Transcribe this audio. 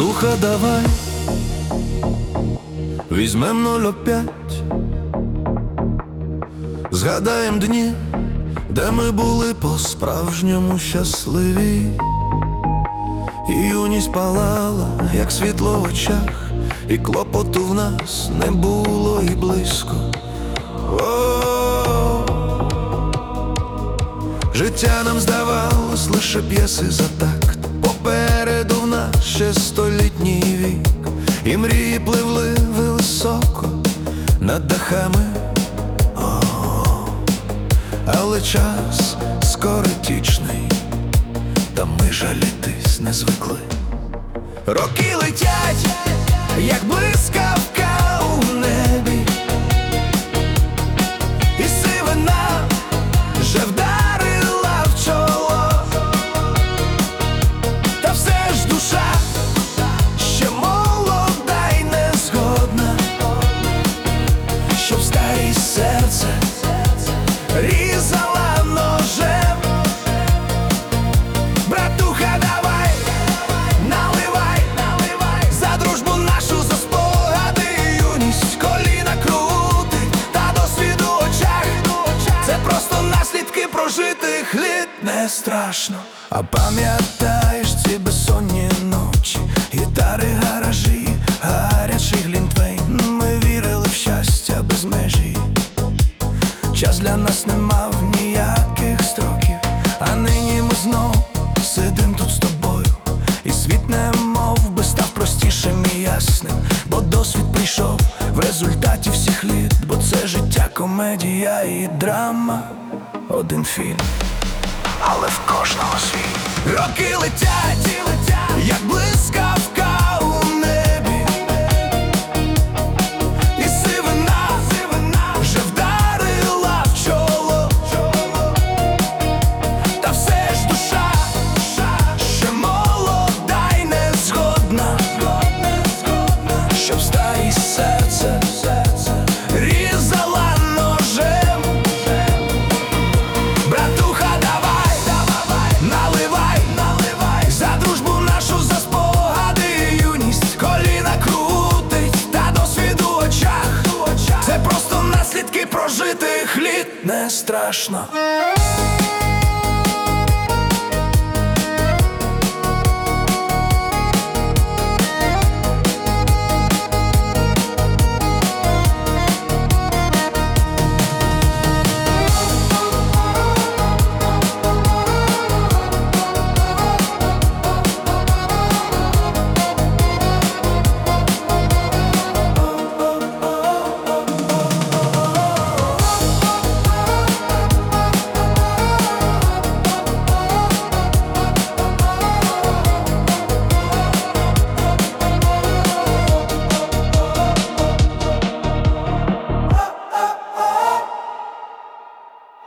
Братуха, давай візьмем 0,5, згадаєм дні, де ми були по-справжньому щасливі. І юність палала, як світло в очах, і клопоту в нас не було і близько. О-о-о. Життя нам здавалось лише п'єси за такт. Попереду в нас ще столітній вік, і мрії пливли високо над дахами. О-о-о. Але час скоротічний, та ми жалітись не звикли. Роки летять, як блискавка у небі, і сивина вже вдарила в чоло. Та все ж душа ще молода й не згодна, щоб старість серце різала ножем. Братуха, давай, наливай, за дружбу нашу, за спогади, юність коліна крутить, та досвід у очах. Це просто наслідки прожитих літ, не страшно. А пам'ятаєш ці безсонні ночі, гітари, гаражі, гарячий глінтвейн. Ми вірили в щастя без межі. Час для нас не мав ніяких строків, а нині ми знов сидим тут з тобою, і світ немов би став простішим і ясним, бо досвід прийшов в результаті всіх літ. Бо це життя, комедія і драма, один фільм, але в кожного свій. Роки летять, як блискавка у небі, і сивина вже вдарила в чоло. Та все ж душа ще молода й не згодна, щоб старість серце різала ножем. Братуха, давай, наливай, за дружбу нашу, за спогади, юність коліна крутить, та досвід у очах. Це просто наслідки прожитих літ, не страшно.